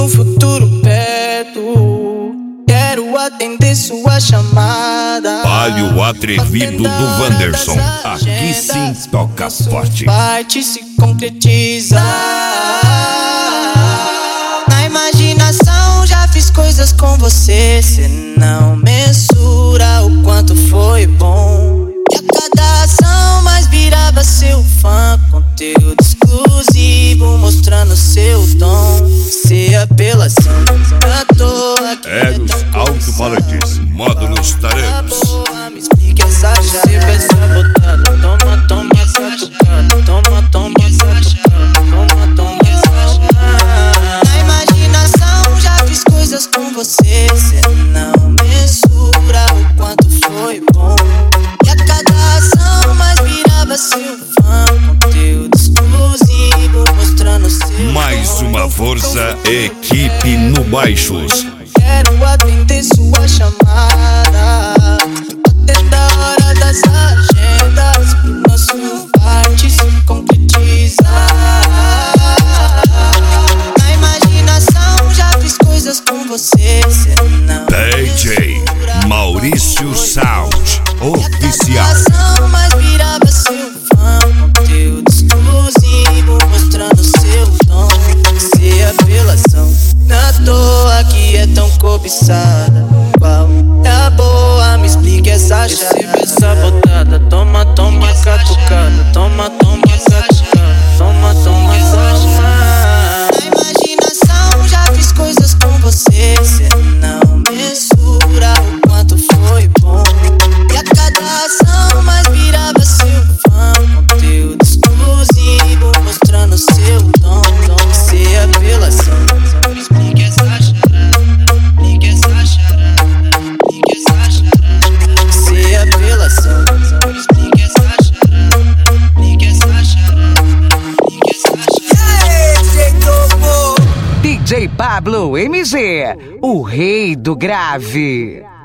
futuro perto. Quero atender sua chamada. Palio Atrevido do Wanderson. Aqui sim toca forte. Parte se concretiza. Na imaginação já fiz coisas com você. Cê não mensura o quanto foi bom. E a cada ação mais virava seu fã. Conteúdo exclusivo mostrando seu dom. Se apelação à toa que Eros Automalantes, módulos Tareps. me explique essa chave. Se vai sabotada, toma, toma essa tocada. Toma, toma essa tocada. Toma, toma essa tocada. Na imaginação já fiz coisas com você. Cê não mensura o quanto foi bom. E a cada ação mais virava seu fã. Conteúdo exclusivo mostrando seu Mais uma força, equipe no Baixos. Quero atender sua chamada. Atenda a hora das agendas. Pro nosso parte se concretizar. Na imaginação já fiz coisas com você. Cê não DJ Maurício Sound Oficial. ação mais virava seu fã. Conteúdo exclusivo mostrando seu dom. Se apelação na toa que é tão cobiçada. Qual é a boa? Me explique essa chave. Essa botada, toma, toma catucada. Toma, toma catucada. Toma, toma catucada. Na imaginação já fiz coisas com você. Cê não mensura o quanto foi bom. E a cada ação mais virava seu fã. Conteúdo exclusivo mostrando seu dom. Se apelação, me explique essa charada. Explique essa charada. Explique essa charada. Se apelação, me explique essa charada. Explique essa charada. Explique essa charada. DJ Pablo MG, o rei do grave.